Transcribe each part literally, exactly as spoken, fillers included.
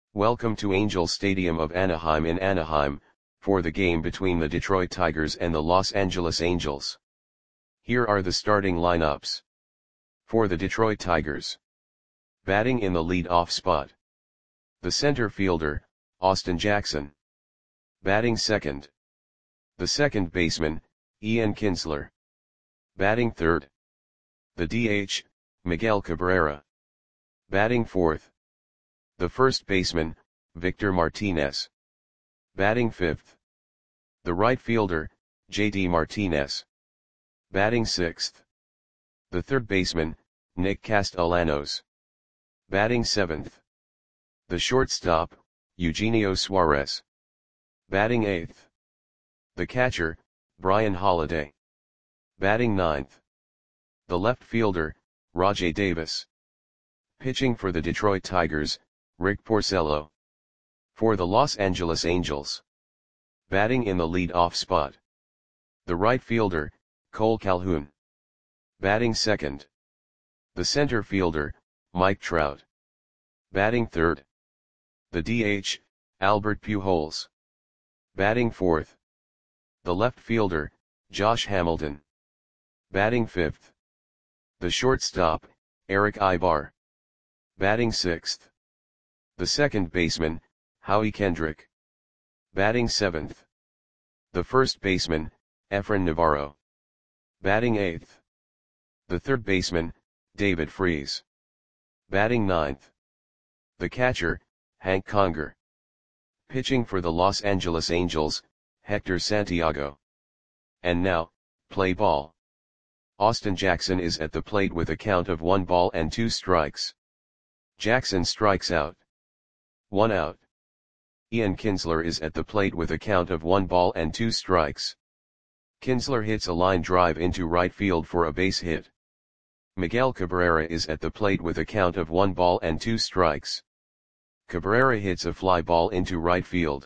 Welcome to Angels Stadium of Anaheim in Anaheim, for the game between the Detroit Tigers and the Los Angeles Angels. Here are the starting lineups. For the Detroit Tigers. Batting in the lead-off spot. The center fielder, Austin Jackson. Batting second. The second baseman, Ian Kinsler. Batting third. The D H, Miguel Cabrera. Batting fourth. The first baseman, Victor Martinez. Batting fifth. The right fielder, J D Martinez. Batting sixth. The third baseman, Nick Castellanos. Batting seventh. The shortstop, Eugenio Suarez. Batting eighth. The catcher, Brian Holiday. Batting ninth. The left fielder, Rajai Davis. Pitching for the Detroit Tigers, Rick Porcello. For the Los Angeles Angels. Batting in the lead-off spot. The right fielder, Cole Calhoun. Batting second. The center fielder, Mike Trout. Batting third. The D H, Albert Pujols. Batting fourth. The left fielder, Josh Hamilton. Batting fifth. The shortstop, Erick Aybar. Batting sixth. The second baseman, Howie Kendrick. Batting seventh. The first baseman, Efrain Navarro. Batting eighth. The third baseman, David Freese. Batting ninth. The catcher, Hank Conger. Pitching for the Los Angeles Angels, Hector Santiago. And now, play ball. Austin Jackson is at the plate with a count of one ball and two strikes. Jackson strikes out. One out. Ian Kinsler is at the plate with a count of one ball and two strikes. Kinsler hits a line drive into right field for a base hit. Miguel Cabrera is at the plate with a count of one ball and two strikes. Cabrera hits a fly ball into right field.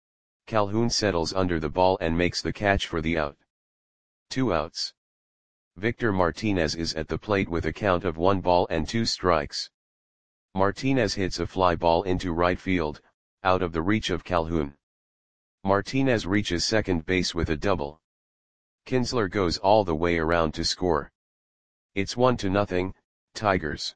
Calhoun settles under the ball and makes the catch for the out. Two outs. Victor Martinez is at the plate with a count of one ball and two strikes. Martinez hits a fly ball into right field, out of the reach of Calhoun. Martinez reaches second base with a double. Kinsler goes all the way around to score. It's one to nothing, Tigers.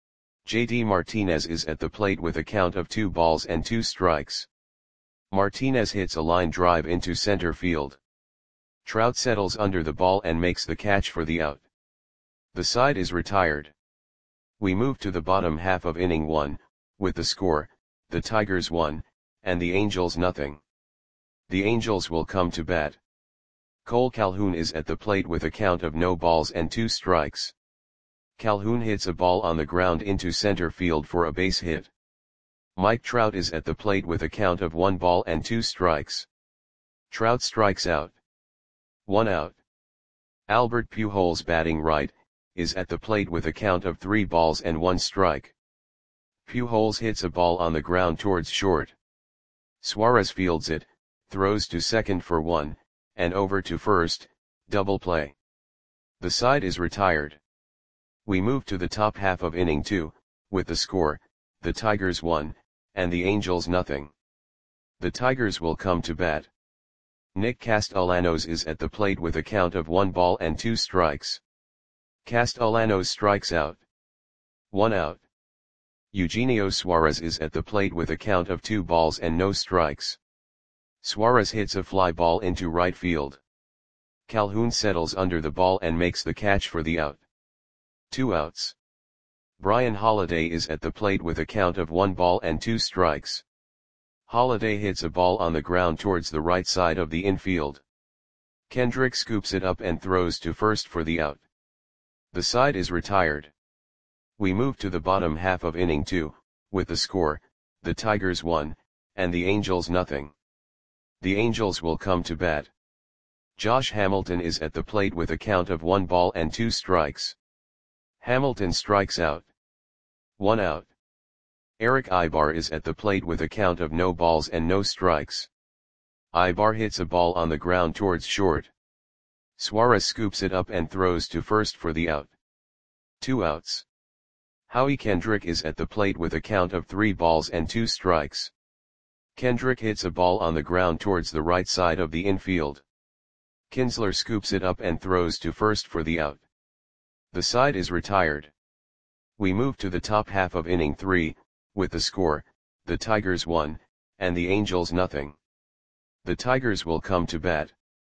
J D Martinez is at the plate with a count of two balls and two strikes. Martinez hits a line drive into center field. Trout settles under the ball and makes the catch for the out. The side is retired. We move to the bottom half of inning one, with the score, the Tigers one, and the Angels nothing. The Angels will come to bat. Cole Calhoun is at the plate with a count of no balls and two strikes. Calhoun hits a ball on the ground into center field for a base hit. Mike Trout is at the plate with a count of one ball and two strikes. Trout strikes out. One out. Albert Pujols, batting right, is at the plate with a count of three balls and one strike. Pujols hits a ball on the ground towards short. Suarez fields it, throws to second for one, and over to first, double play. The side is retired. We move to the top half of inning two, with the score, the Tigers one, and the Angels nothing. The Tigers will come to bat. Nick Castellanos is at the plate with a count of one ball and two strikes. Castellanos strikes out. One out. Eugenio Suarez is at the plate with a count of two balls and no strikes. Suarez hits a fly ball into right field. Calhoun settles under the ball and makes the catch for the out. Two outs. Brian Holiday is at the plate with a count of one ball and two strikes. Holiday hits a ball on the ground towards the right side of the infield. Kendrick scoops it up and throws to first for the out. The side is retired. We move to the bottom half of inning two, with the score, the Tigers one, and the Angels nothing. The Angels will come to bat. Josh Hamilton is at the plate with a count of one ball and two strikes. Hamilton strikes out. One out. Erick Aybar is at the plate with a count of no balls and no strikes. Aybar hits a ball on the ground towards short. Suarez scoops it up and throws to first for the out. Two outs. Howie Kendrick is at the plate with a count of three balls and two strikes. Kendrick hits a ball on the ground towards the right side of the infield. Kinsler scoops it up and throws to first for the out. The side is retired. We move to the top half of inning three, with the score, the Tigers one, and the Angels nothing. The Tigers will come to bat.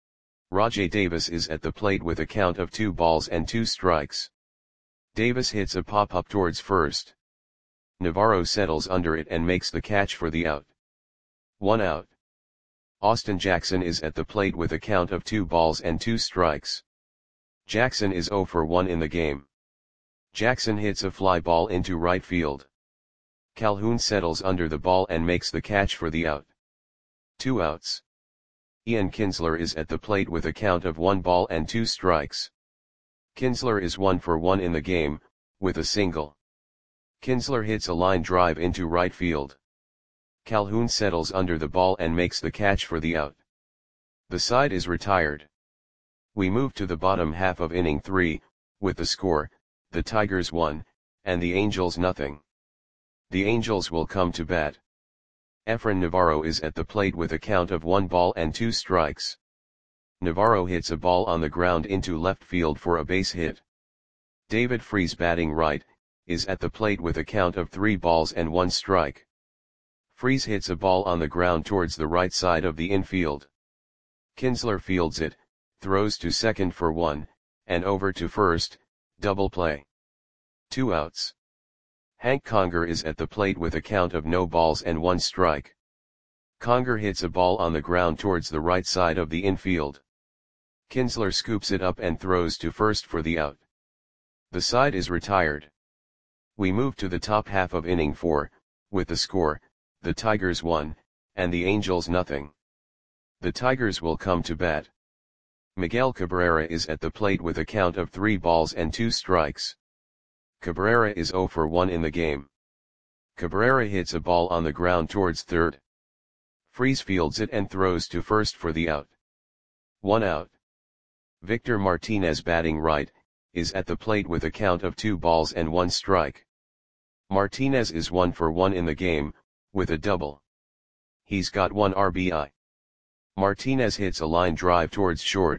Rajai Davis is at the plate with a count of two balls and two strikes. Davis hits a pop-up towards first. Navarro settles under it and makes the catch for the out. One out. Austin Jackson is at the plate with a count of two balls and two strikes. Jackson is oh for one in the game. Jackson hits a fly ball into right field. Calhoun settles under the ball and makes the catch for the out. Two outs. Ian Kinsler is at the plate with a count of one ball and two strikes. Kinsler is one for one in the game, with a single. Kinsler hits a line drive into right field. Calhoun settles under the ball and makes the catch for the out. The side is retired. We move to the bottom half of inning three, with the score, the Tigers one, and the Angels nothing. The Angels will come to bat. Efrain Navarro is at the plate with a count of one ball and two strikes. Navarro hits a ball on the ground into left field for a base hit. David Freese, batting right, is at the plate with a count of three balls and one strike. Freese hits a ball on the ground towards the right side of the infield. Kinsler fields it, throws to second for one, and over to first, double play. Two outs. Hank Conger is at the plate with a count of no balls and one strike. Conger hits a ball on the ground towards the right side of the infield. Kinsler scoops it up and throws to first for the out. The side is retired. We move to the top half of inning four, with the score, the Tigers one, and the Angels nothing. The Tigers will come to bat. Miguel Cabrera is at the plate with a count of three balls and two strikes. Cabrera is oh for one in the game. Cabrera hits a ball on the ground towards third. Freese fields it and throws to first for the out. One out. Victor Martinez, batting right, is at the plate with a count of two balls and one strike. Martinez is one for one in the game, with a double. He's got one R B I. Martinez hits a line drive towards short.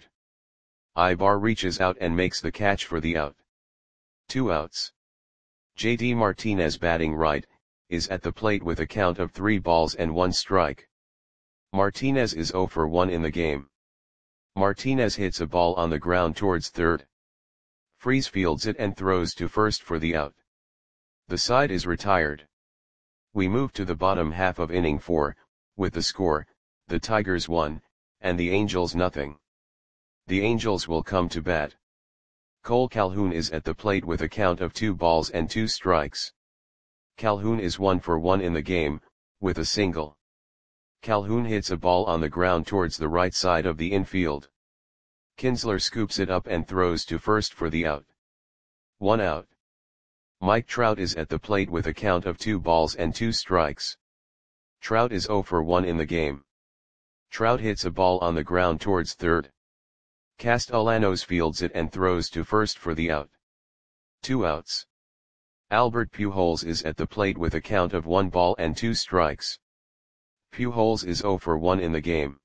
Ibar reaches out and makes the catch for the out. Two outs. J D Martinez, batting right, is at the plate with a count of three balls and one strike. Martinez is oh for one in the game. Martinez hits a ball on the ground towards third. Freese fields it and throws to first for the out. The side is retired. We move to the bottom half of inning four, with the score, the Tigers one, and the Angels nothing. The Angels will come to bat. Cole Calhoun is at the plate with a count of two balls and two strikes. Calhoun is one for one in the game, with a single. Calhoun hits a ball on the ground towards the right side of the infield. Kinsler scoops it up and throws to first for the out. One out. Mike Trout is at the plate with a count of two balls and two strikes. Trout is oh for one in the game. Trout hits a ball on the ground towards third. Castellanos fields it and throws to first for the out. Two outs. Albert Pujols is at the plate with a count of one ball and two strikes. Pujols is oh for one in the game.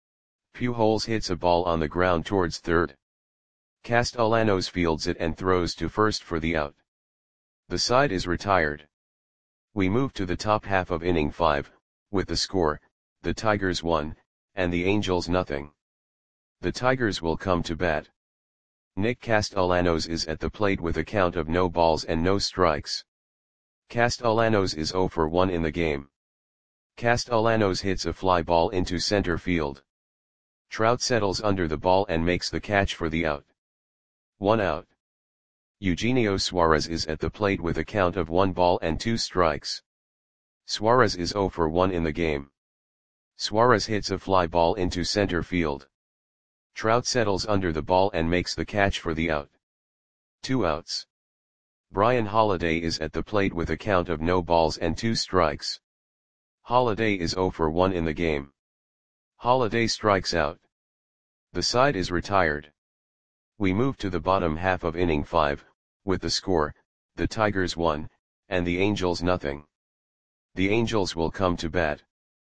Pujols hits a ball on the ground towards third. Castellanos fields it and throws to first for the out. The side is retired. We move to the top half of inning five, with the score, the Tigers one, and the Angels nothing. The Tigers will come to bat. Nick Castellanos is at the plate with a count of no balls and no strikes. Castellanos is oh for one in the game. Castellanos hits a fly ball into center field. Trout settles under the ball and makes the catch for the out. One out. Eugenio Suarez is at the plate with a count of one ball and two strikes. Suarez is oh for one in the game. Suarez hits a fly ball into center field. Trout settles under the ball and makes the catch for the out. Two outs. Brian Holiday is at the plate with a count of no balls and two strikes. Holiday is oh for one in the game. Holiday strikes out. The side is retired. We move to the bottom half of inning five, with the score, the Tigers one, and the Angels nothing. The Angels will come to bat.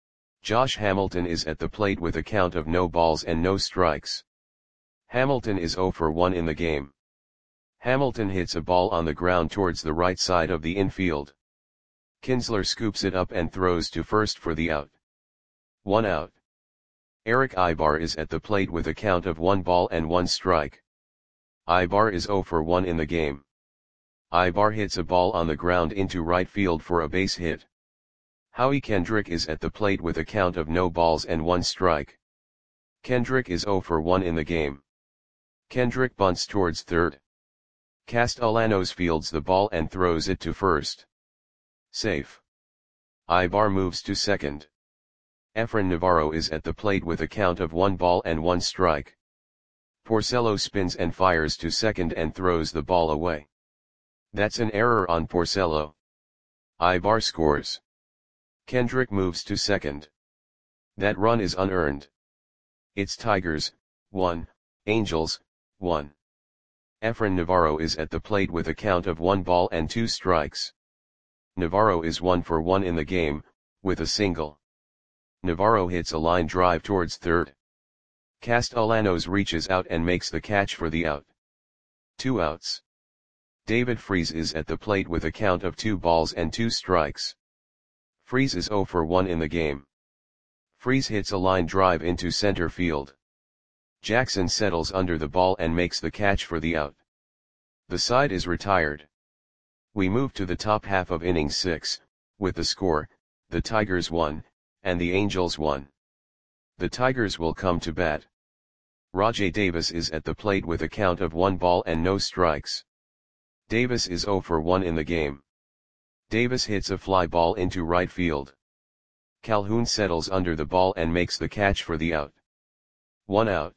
Josh Hamilton is at the plate with a count of no balls and no strikes. Hamilton is oh for one in the game. Hamilton hits a ball on the ground towards the right side of the infield. Kinsler scoops it up and throws to first for the out. One out. Eric Ibar is at the plate with a count of one ball and one strike. Ibar is oh for one in the game. Ibar hits a ball on the ground into right field for a base hit. Howie Kendrick is at the plate with a count of no balls and one strike. Kendrick is oh for one in the game. Kendrick bunts towards third. Castellanos fields the ball and throws it to first. Safe. Ibar moves to second. Efrain Navarro is at the plate with a count of one ball and one strike. Porcello spins and fires to second and throws the ball away. That's an error on Porcello. Ibar scores. Kendrick moves to second. That run is unearned. It's Tigers, one, Angels, one. Efrain Navarro is at the plate with a count of one ball and two strikes. Navarro is one for one in the game, with a single. Navarro hits a line drive towards third. Castellanos reaches out and makes the catch for the out. Two outs. David Freese is at the plate with a count of two balls and two strikes. Freese is oh for one in the game. Freese hits a line drive into center field. Jackson settles under the ball and makes the catch for the out. The side is retired. We move to the top half of inning six, with the score, the Tigers won, and the Angels won. The Tigers will come to bat. Rajai Davis is at the plate with a count of one ball and no strikes. Davis is oh for one in the game. Davis hits a fly ball into right field. Calhoun settles under the ball and makes the catch for the out. One out.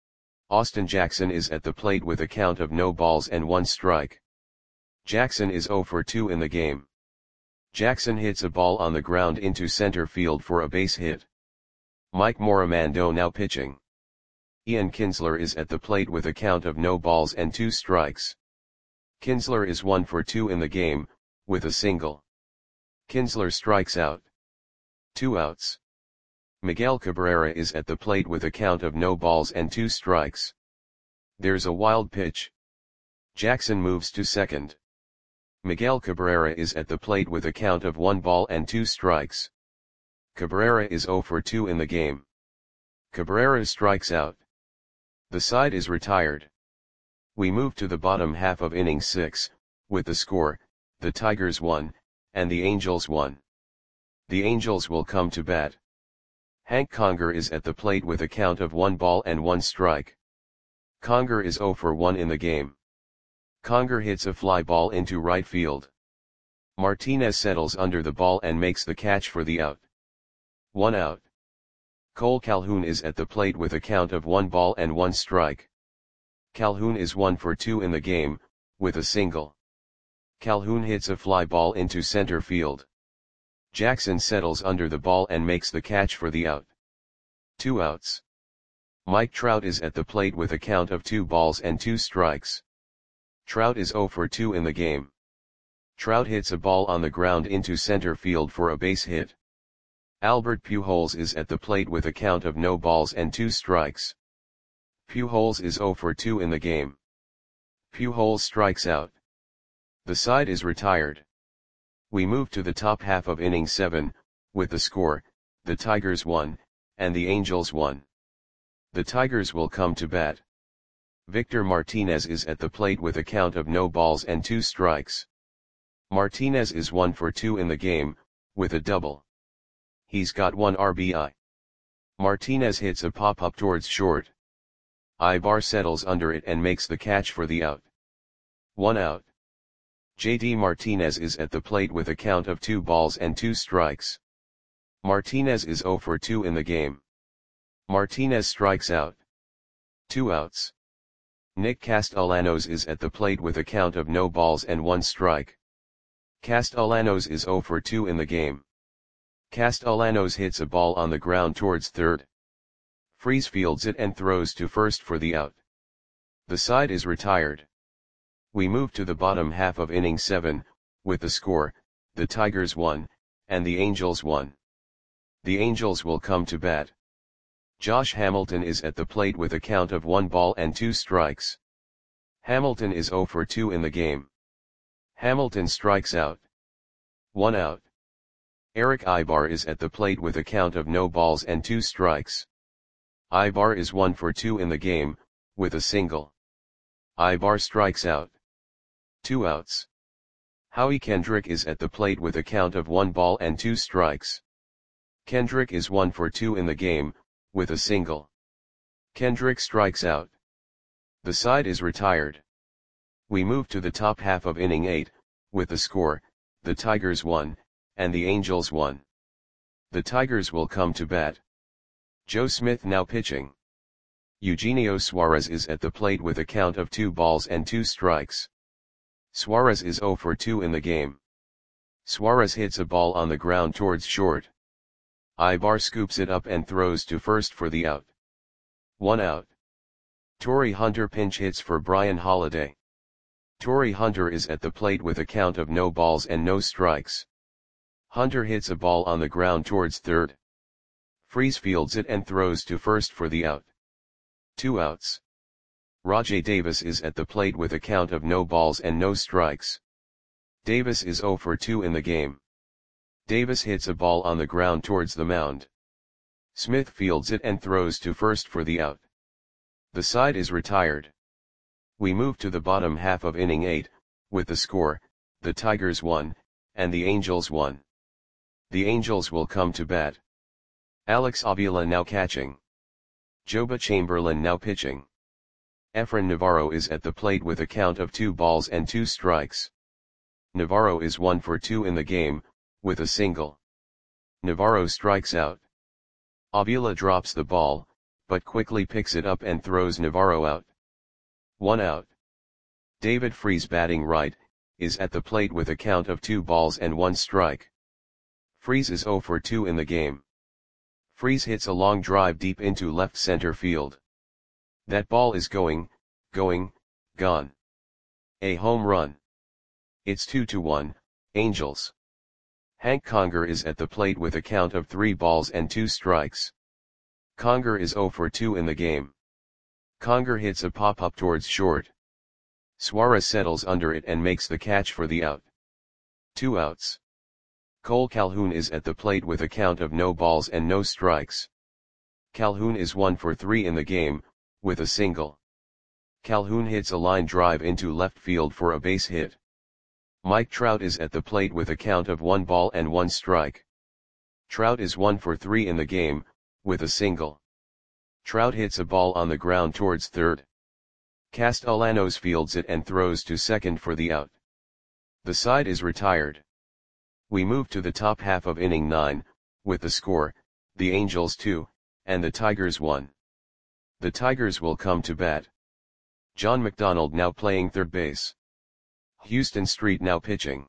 Austin Jackson is at the plate with a count of no balls and one strike. Jackson is oh for two in the game. Jackson hits a ball on the ground into center field for a base hit. Mike Morimando now pitching. Ian Kinsler is at the plate with a count of no balls and two strikes. Kinsler is one for two in the game, with a single. Kinsler strikes out. Two outs. Miguel Cabrera is at the plate with a count of no balls and two strikes. There's a wild pitch. Jackson moves to second. Miguel Cabrera is at the plate with a count of one ball and two strikes. Cabrera is oh for two in the game. Cabrera strikes out. The side is retired. We move to the bottom half of inning six, with the score, the Tigers won, and the Angels won. The Angels will come to bat. Hank Conger is at the plate with a count of one ball and one strike. Conger is oh for one in the game. Conger hits a fly ball into right field. Martinez settles under the ball and makes the catch for the out. One out. Cole Calhoun is at the plate with a count of one ball and one strike. Calhoun is one for two in the game, with a single. Calhoun hits a fly ball into center field. Jackson settles under the ball and makes the catch for the out. Two outs. Mike Trout is at the plate with a count of two balls and two strikes. Trout is oh for two in the game. Trout hits a ball on the ground into center field for a base hit. Albert Pujols is at the plate with a count of no balls and two strikes. Pujols is oh for two in the game. Pujols strikes out. The side is retired. We move to the top half of inning seven, with the score, the Tigers won, and the Angels won. The Tigers will come to bat. Victor Martinez is at the plate with a count of no balls and two strikes. Martinez is one for two in the game, with a double. He's got one R B I. Martinez hits a pop-up towards short. Ibar settles under it and makes the catch for the out. One out. J D Martinez is at the plate with a count of two balls and two strikes. Martinez is oh for two in the game. Martinez strikes out. Two outs. Nick Castellanos is at the plate with a count of no balls and one strike. Castellanos is oh for two in the game. Castellanos hits a ball on the ground towards third. Freese fields it and throws to first for the out. The side is retired. We move to the bottom half of inning seven, with the score, the Tigers won, and the Angels won. The Angels will come to bat. Josh Hamilton is at the plate with a count of one ball and two strikes. Hamilton is zero for two in the game. Hamilton strikes out. One out. Erick Aybar is at the plate with a count of no balls and two strikes. Aybar is one for two in the game, with a single. Aybar strikes out. Two outs. Howie Kendrick is at the plate with a count of one ball and two strikes. Kendrick is one for two in the game, with a single. Kendrick strikes out. The side is retired. We move to the top half of inning eight, with the score, the Tigers won, and the Angels won. The Tigers will come to bat. Joe Smith now pitching. Eugenio Suarez is at the plate with a count of two balls and two strikes. Suarez is zero for two in the game. Suarez hits a ball on the ground towards short. Aybar scoops it up and throws to first for the out. One out. Torrey Hunter pinch hits for Brian Holiday. Torrey Hunter is at the plate with a count of no balls and no strikes. Hunter hits a ball on the ground towards third. Freese fields it and throws to first for the out. Two outs. Rajai Davis is at the plate with a count of no balls and no strikes. Davis is zero for two in the game. Davis hits a ball on the ground towards the mound. Smith fields it and throws to first for the out. The side is retired. We move to the bottom half of inning eight, with the score, the Tigers won, and the Angels won. The Angels will come to bat. Alex Avila now catching. Joba Chamberlain now pitching. Efrain Navarro is at the plate with a count of two balls and two strikes. Navarro is one for two in the game, with a single. Navarro strikes out. Avila drops the ball, but quickly picks it up and throws Navarro out. One out. David Freese batting right, is at the plate with a count of two balls and one strike. Freese is zero for two in the game. Freese hits a long drive deep into left center field. That ball is going, going, gone. A home run. It's two to one, Angels. Hank Conger is at the plate with a count of three balls and two strikes. Conger is zero for two in the game. Conger hits a pop-up towards short. Suarez settles under it and makes the catch for the out. Two outs. Cole Calhoun is at the plate with a count of no balls and no strikes. Calhoun is one for three in the game, with a single. Calhoun hits a line drive into left field for a base hit. Mike Trout is at the plate with a count of one ball and one strike. Trout is one for three in the game, with a single. Trout hits a ball on the ground towards third. Castellanos fields it and throws to second for the out. The side is retired. We move to the top half of inning nine, with the score, the Angels two, and the Tigers one. The Tigers will come to bat. John McDonald now playing third base. Houston Street now pitching.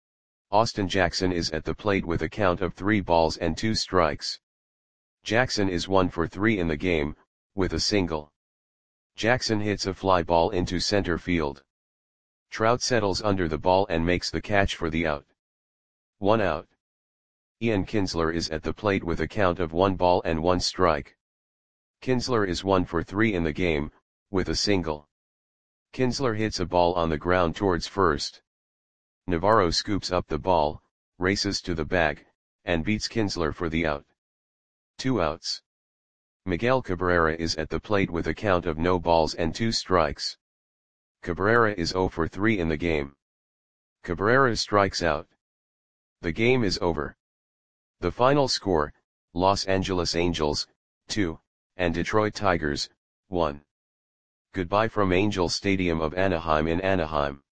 Austin Jackson is at the plate with a count of three balls and two strikes. Jackson is one for three in the game, with a single. Jackson hits a fly ball into center field. Trout settles under the ball and makes the catch for the out. One out. Ian Kinsler is at the plate with a count of one ball and one strike. Kinsler is one for three in the game, with a single. Kinsler hits a ball on the ground towards first. Navarro scoops up the ball, races to the bag, and beats Kinsler for the out. Two outs. Miguel Cabrera is at the plate with a count of no balls and two strikes. Cabrera is zero for three in the game. Cabrera strikes out. The game is over. The final score, Los Angeles Angels, two, and Detroit Tigers, one. Goodbye from Angel Stadium of Anaheim in Anaheim.